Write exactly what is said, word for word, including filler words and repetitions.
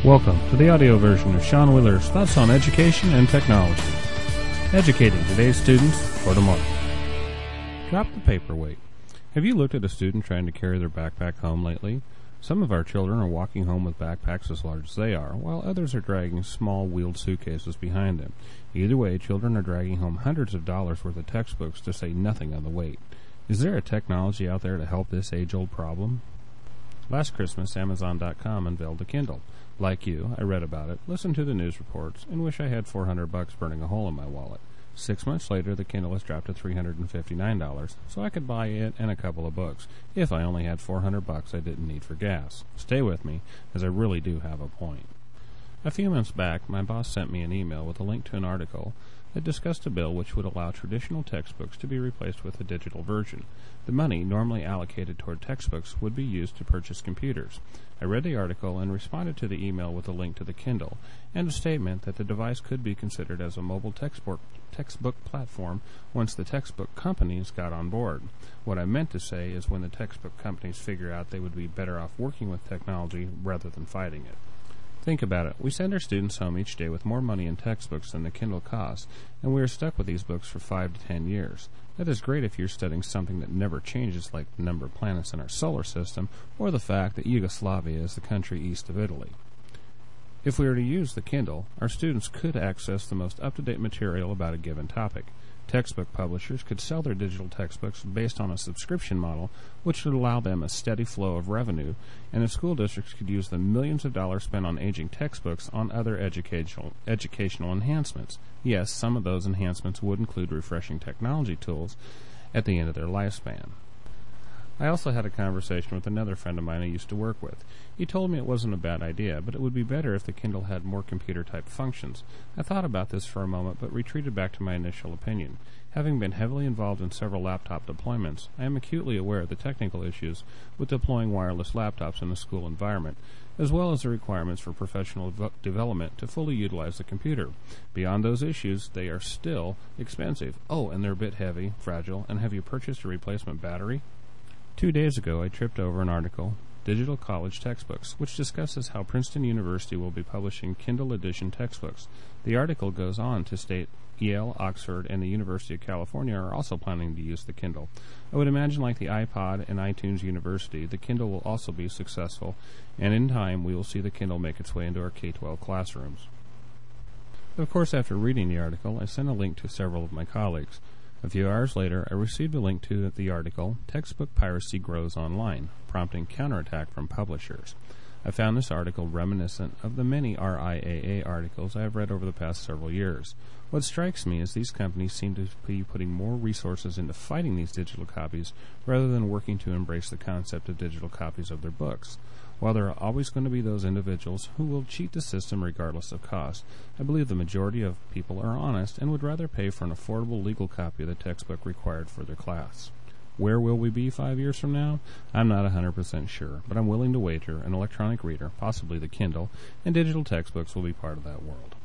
Welcome to the audio version of Sean Wheeler's Thoughts on Education and Technology. Educating today's students for tomorrow. Drop the paperweight. Have you looked at a student trying to carry their backpack home lately? Some of our children are walking home with backpacks as large as they are, while others are dragging small wheeled suitcases behind them. Either way, children are dragging home hundreds of dollars worth of textbooks, to say nothing of the weight. Is there a technology out there to help this age-old problem? Last Christmas, Amazon dot com unveiled a Kindle. Like you, I read about it, listened to the news reports, and wish I had four hundred bucks burning a hole in my wallet. Six months later, the Kindle has dropped to three hundred fifty-nine dollars, so I could buy it and a couple of books, if I only had four hundred bucks I didn't need for gas. Stay with me, as I really do have a point. A few months back, my boss sent me an email with a link to an article that discussed a bill which would allow traditional textbooks to be replaced with a digital version. The money normally allocated toward textbooks would be used to purchase computers. I read the article and responded to the email with a link to the Kindle and a statement that the device could be considered as a mobile textbook, textbook platform once the textbook companies got on board. What I meant to say is when the textbook companies figure out they would be better off working with technology rather than fighting it. Think about it. We send our students home each day with more money in textbooks than the Kindle costs, and we are stuck with these books for five to ten years. That is great if you're studying something that never changes, like the number of planets in our solar system, or the fact that Yugoslavia is the country east of Italy. If we were to use the Kindle, our students could access the most up-to-date material about a given topic. Textbook publishers could sell their digital textbooks based on a subscription model, which would allow them a steady flow of revenue, and the school districts could use the millions of dollars spent on aging textbooks on other educational educational enhancements. Yes, some of those enhancements would include refreshing technology tools at the end of their lifespan. I also had a conversation with another friend of mine I used to work with. He told me it wasn't a bad idea, but it would be better if the Kindle had more computer-type functions. I thought about this for a moment, but retreated back to my initial opinion. Having been heavily involved in several laptop deployments, I am acutely aware of the technical issues with deploying wireless laptops in a school environment, as well as the requirements for professional v- development to fully utilize the computer. Beyond those issues, they are still expensive. Oh, and they're a bit heavy, fragile, and have you purchased a replacement battery? Two days ago, I tripped over an article, Digital College Textbooks, which discusses how Princeton University will be publishing Kindle edition textbooks. The article goes on to state Yale, Oxford, and the University of California are also planning to use the Kindle. I would imagine, like the iPod and iTunes University, the Kindle will also be successful, and in time we will see the Kindle make its way into our K twelve classrooms. Of course, after reading the article, I sent a link to several of my colleagues. A few hours later, I received a link to the article, Textbook Piracy Grows Online, prompting counterattack from publishers. I found this article reminiscent of the many R I A A articles I have read over the past several years. What strikes me is these companies seem to be putting more resources into fighting these digital copies rather than working to embrace the concept of digital copies of their books. While there are always going to be those individuals who will cheat the system regardless of cost, I believe the majority of people are honest and would rather pay for an affordable legal copy of the textbook required for their class. Where will we be five years from now? I'm not one hundred percent sure, but I'm willing to wager an electronic reader, possibly the Kindle, and digital textbooks will be part of that world.